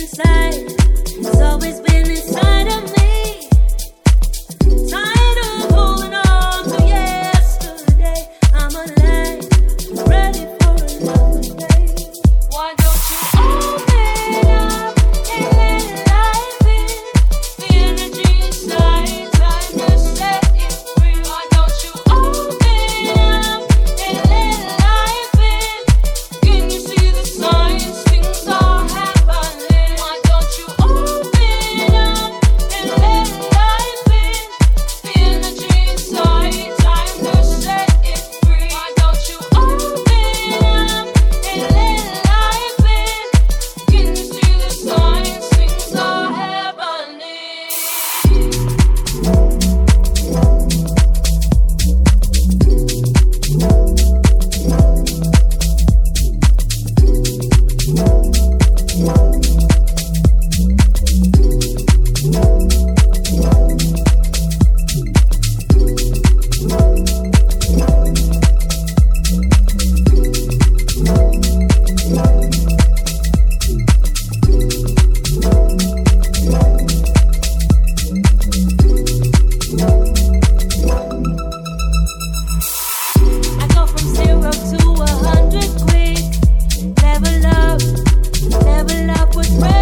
Level up with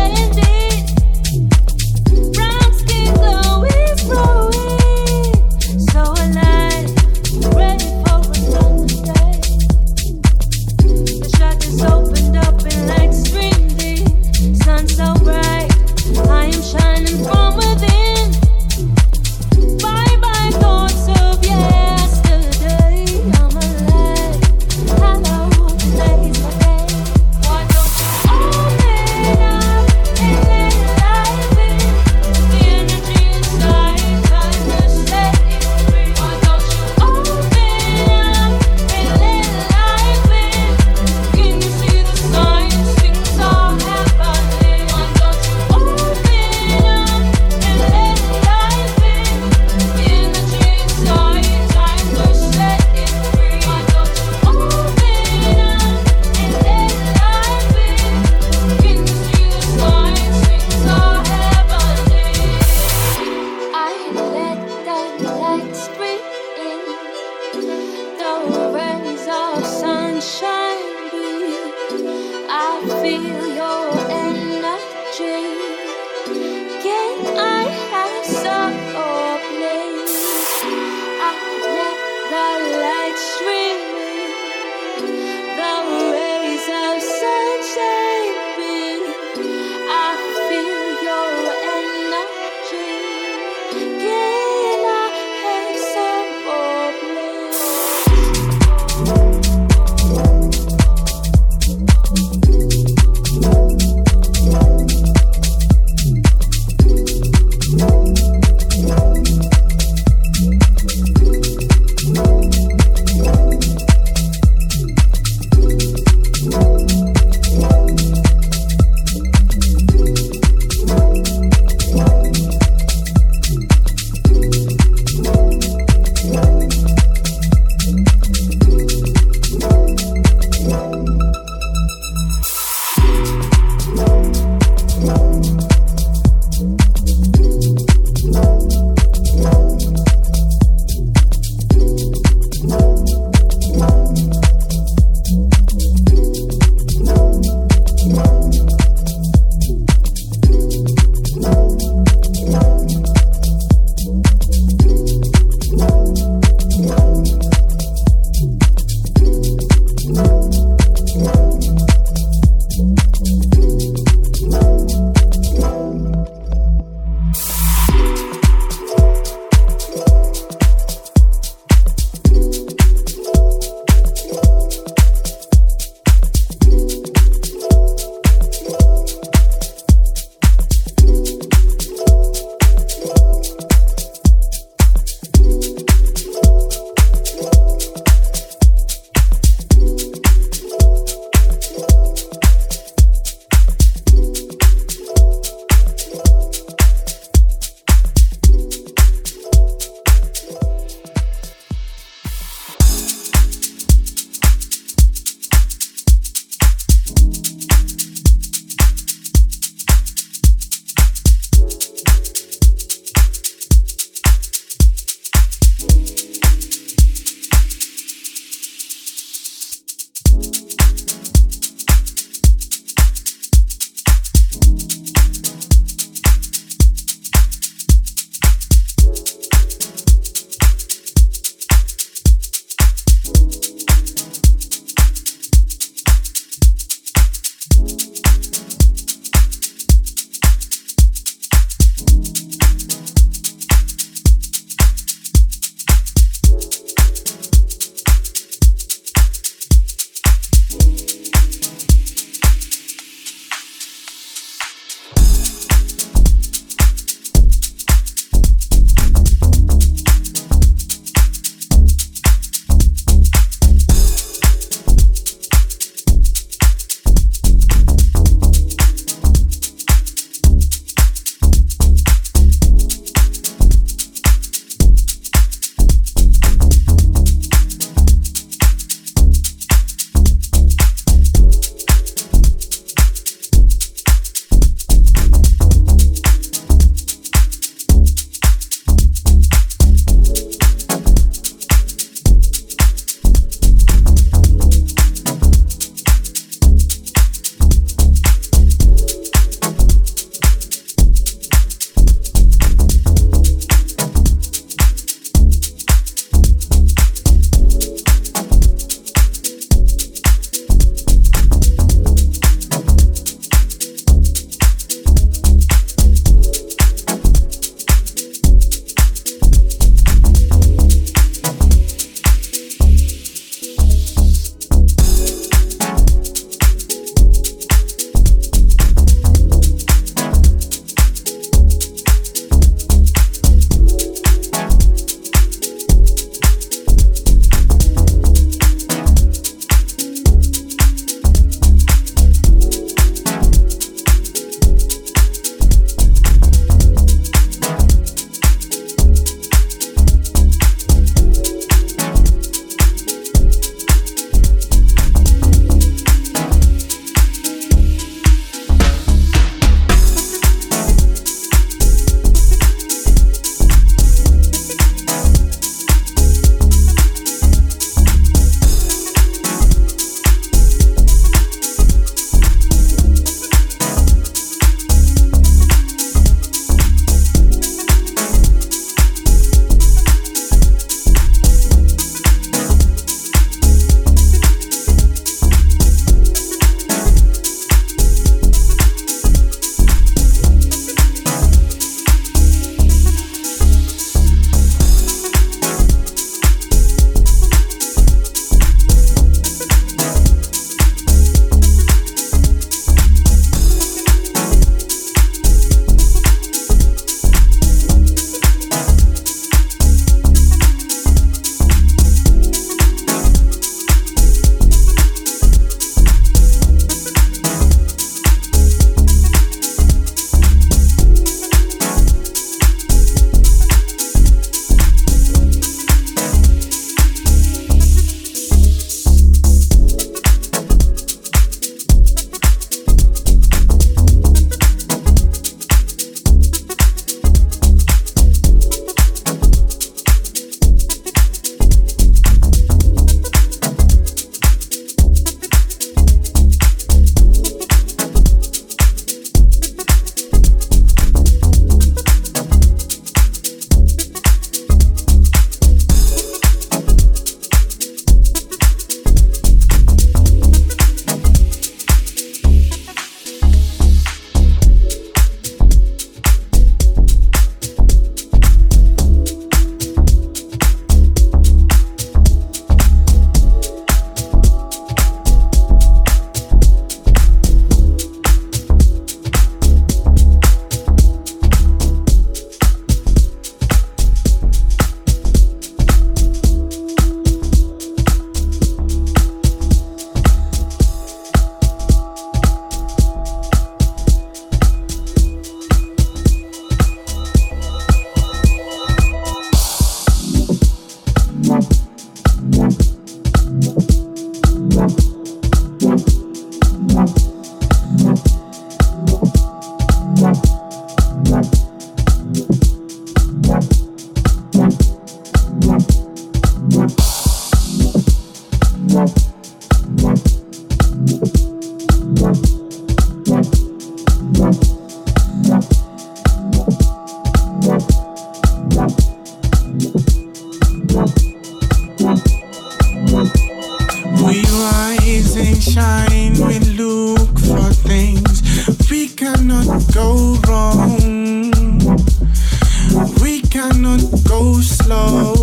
cannot go wrong. We cannot go slow.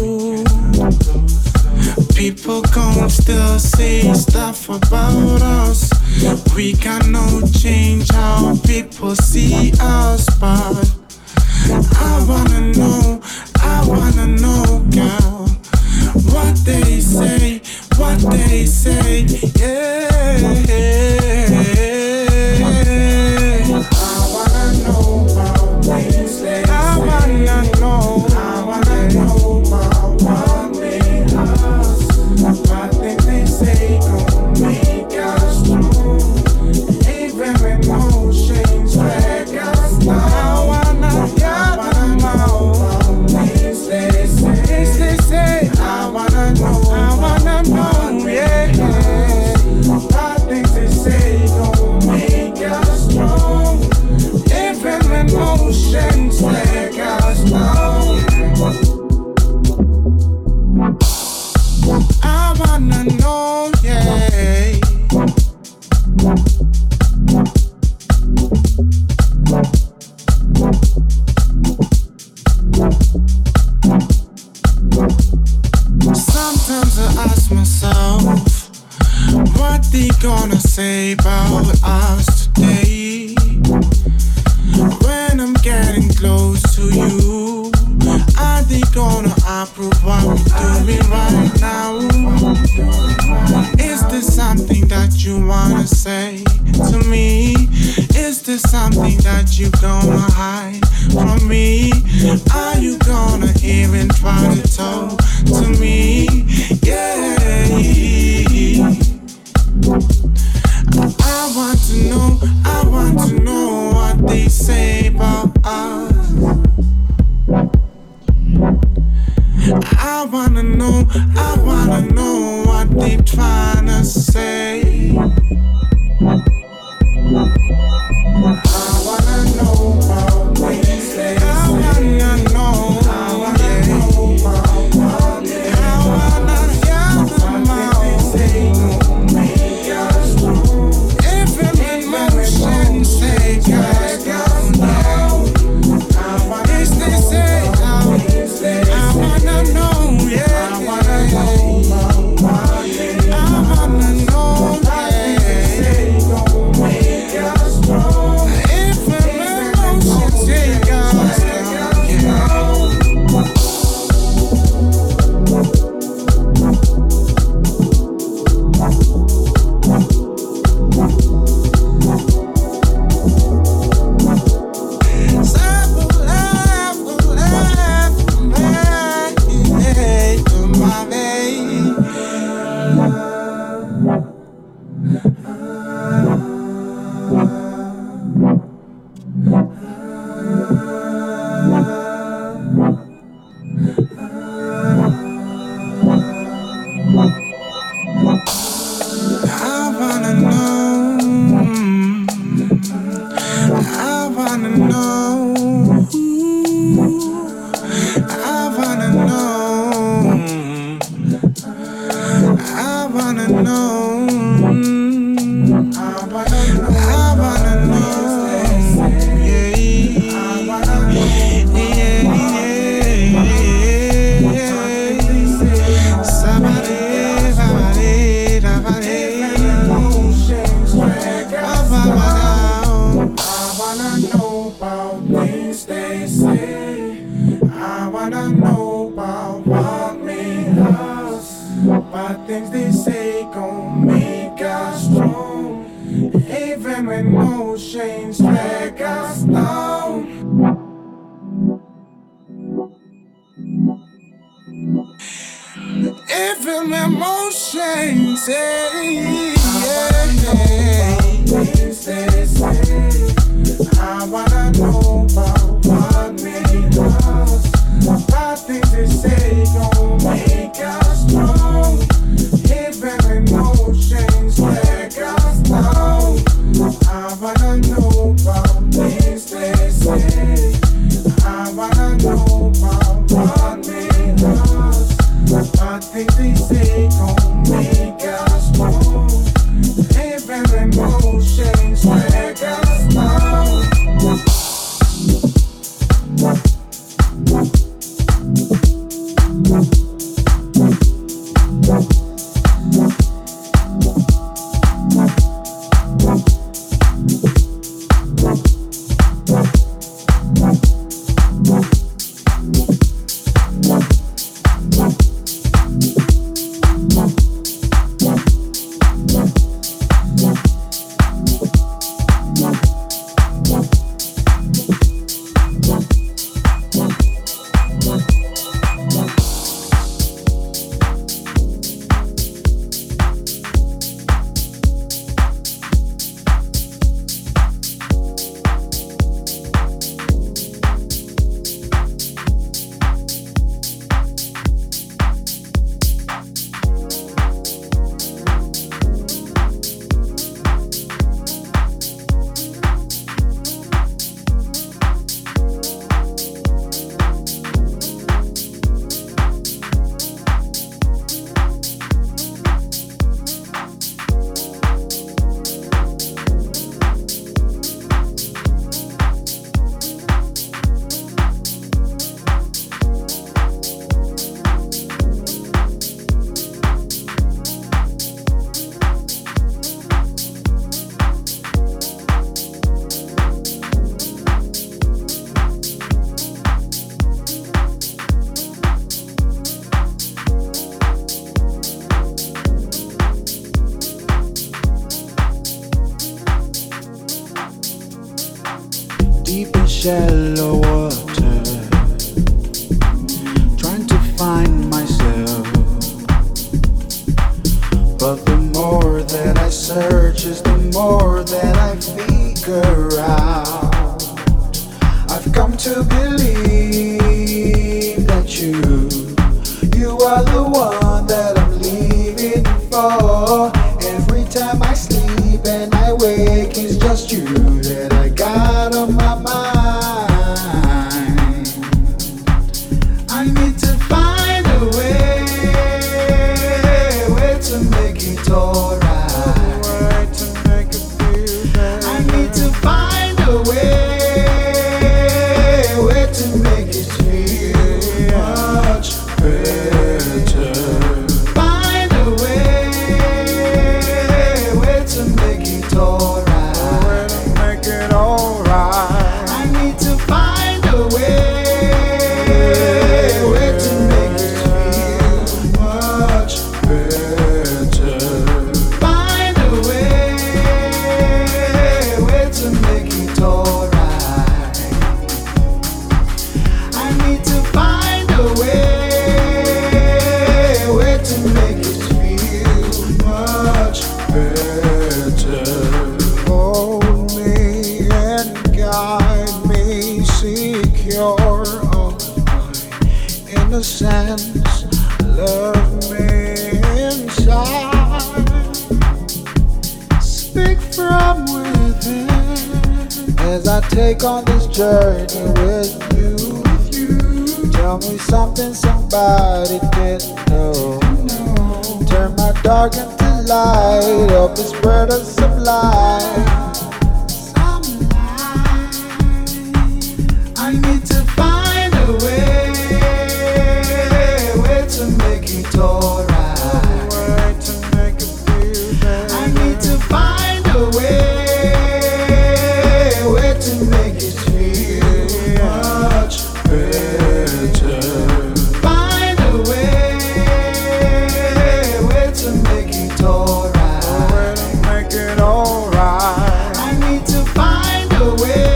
People gon' still say stuff about us. We cannot change how people see us, but I wanna know, girl, what they say, yeah. I wanna know about things they say. I wanna know about what made us. What things they say gon' make us strong. Even when emotions drag us down. I wanna know about things they say. I wanna know, yeah. What things they say gon' make us strong. Even when emotions drag us down. I wanna know, yeah. Sometimes I ask myself, what they gonna say about us today? When I'm getting close to you, are they gonna approve what we're doing right now? Is this something that you wanna say to me? Is this something that you gonna hide from me? Are you gonna even try to talk to me? Yeah. I want to know what they say about us. I wanna know what they tryna say. I wanna know about things they say. I wanna know about what they say. I wanna things they say gon' make us strong. Even emotions take us down. Things they say. I wanna know, yeah. I wanna know about what they say. I wanna know, yeah. Gon' make us strong. Even emotions take us down, yeah. Even emotions say, I wanna know about what made us. What things they say gon' make us strong. Even emotions drag us down. I wanna know about things they say. I wanna know about what made us. What things they say gon' make us strong. Even shallow water, trying to find myself. But the more that I search is the more that I figure out. I've come to believe that you are the one that I'm living for. Every time I sleep and I wake, it's just you that I got on my mind. I need to find a way to make it alright. I need to find a way to make it feel much better. Find a way to make it alright. I need to find a way to make it feel much better. Find a way to make it alright. I need to find a way to make it feel much better. Hold me and guide me, secure of my innocence. Love me inside. Speak from within as I take on this journey with you. Tell me something somebody didn't know. Turn my dark into light. Help me spread us some light. I need to find a way to make it alright. I need to find a way to make it feel much better. Find a way to make it alright. I need to find a way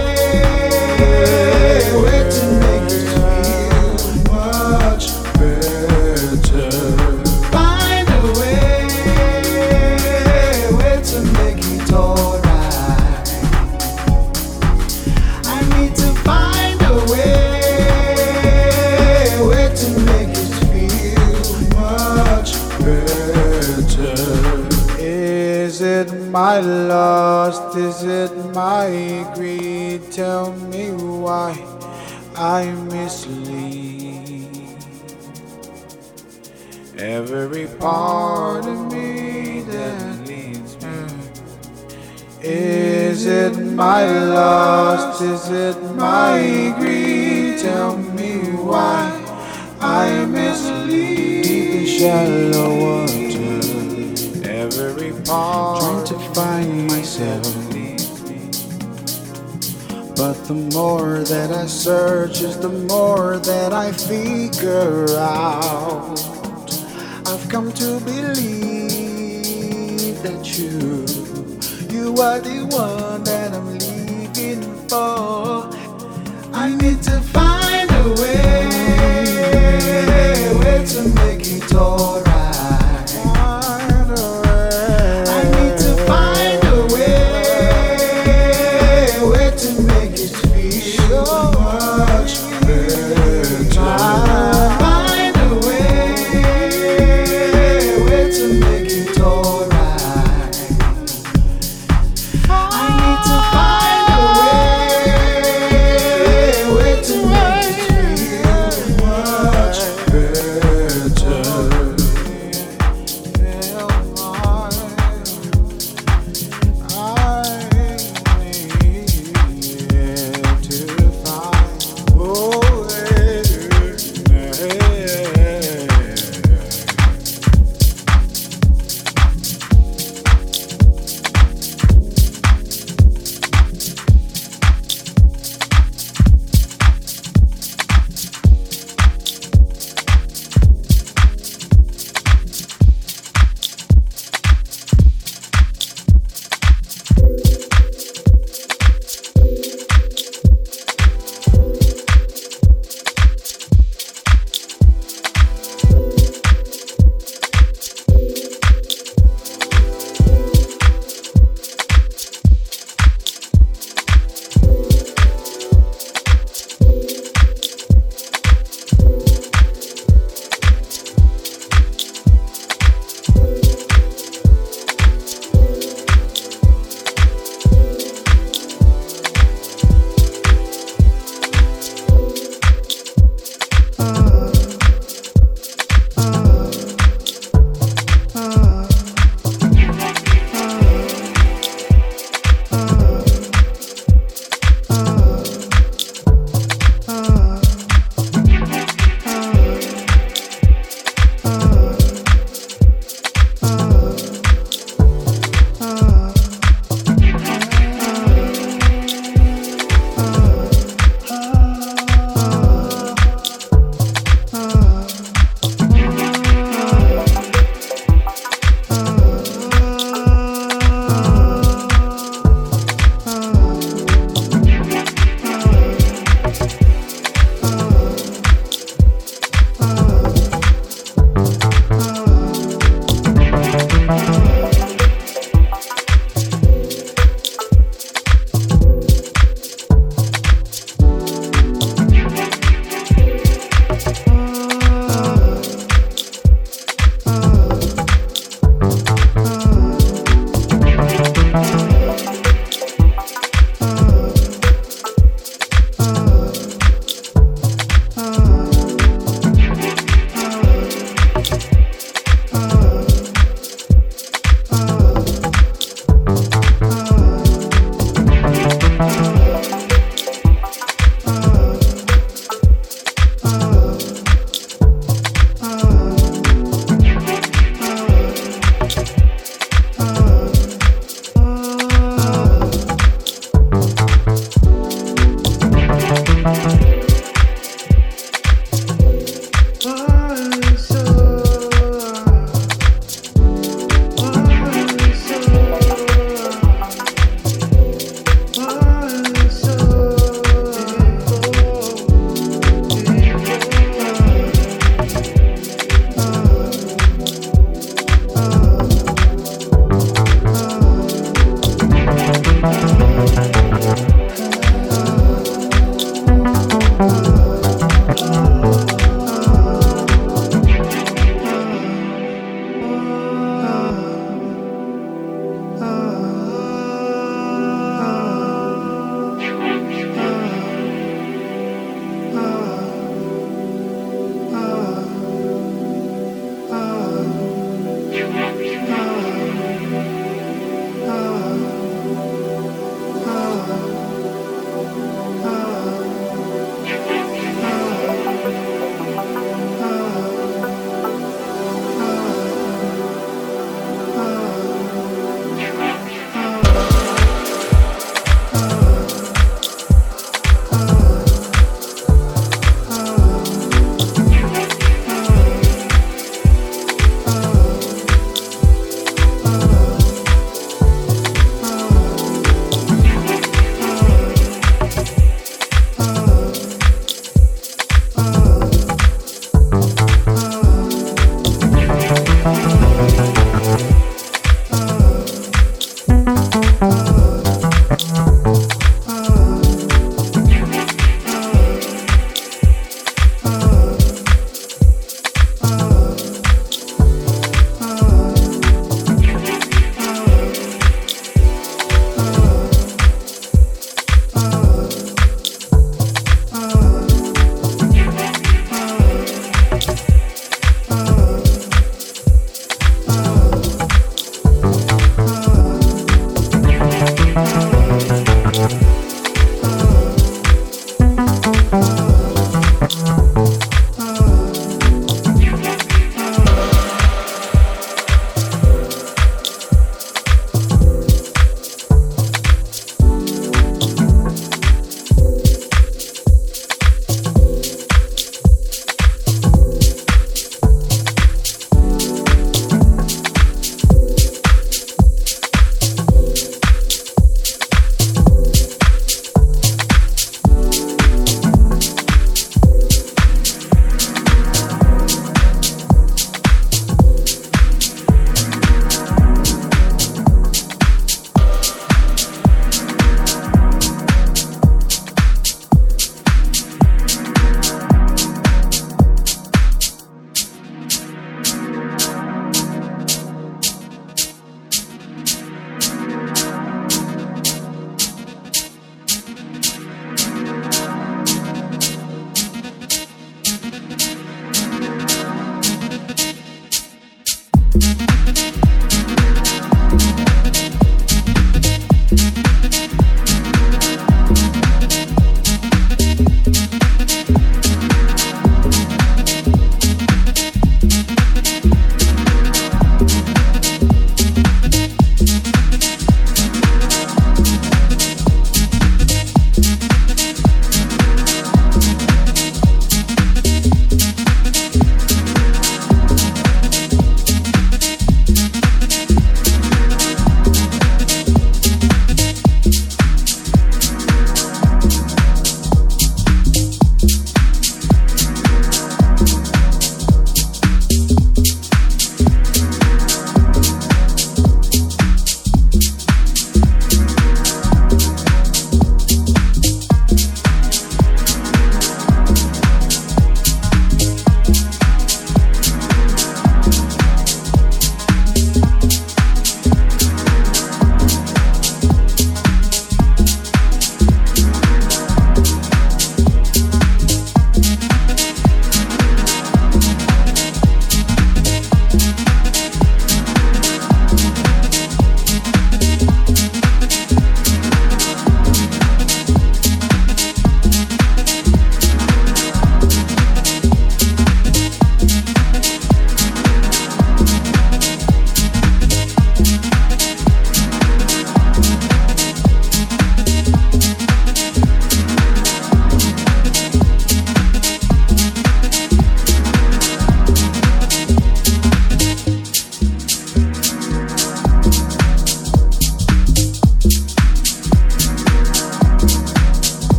to make it feel much better. Find a way to make it alright. I need to find a way to make it feel much better. Is it my lust? Is it my greed? Tell me why I mislead every part of me that leads me. Is it my lust? Is it my greed? Tell me why I mislead. Deep in shallow water, every part trying to find myself. But the more that I search is the more that I figure out. I've come to believe that you are the one that I'm living for. I need to find a way to make it alright. I need to find a way to make it feel much better. Find a way to make it alright. I need to find a way to make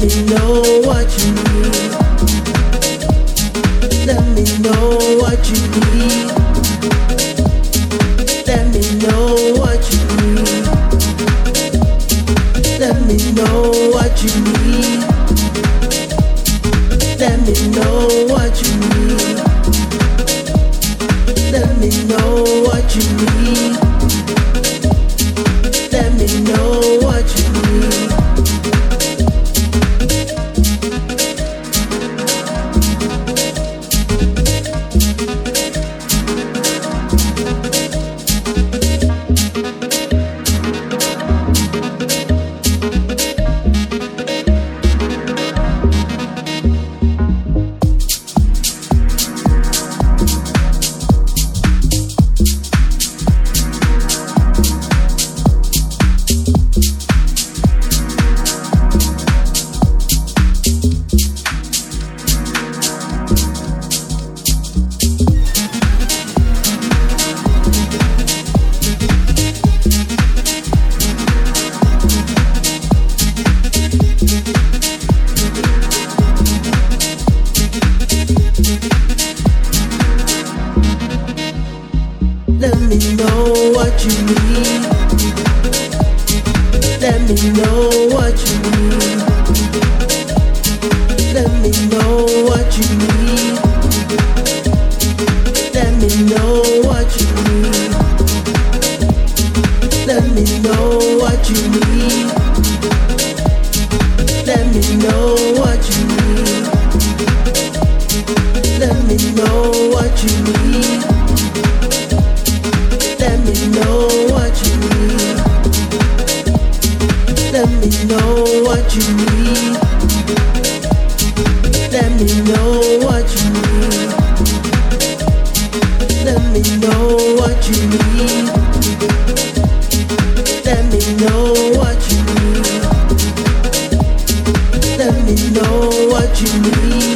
me know what you need. Let me know what you need. Let me know what you need. Let me know what you need. Let me know what you need. Let me know what you need. Let me know what you need. Let me know what you need. Let me know what you need. Let me know what you need. Let me know what you need. Let me know what you need. Let me know what you need. Let me know what you need. Let me know what you need. Let me know what you need. Let me know what you need. Let me know what you need. Let me know what you need. Let me know what you need.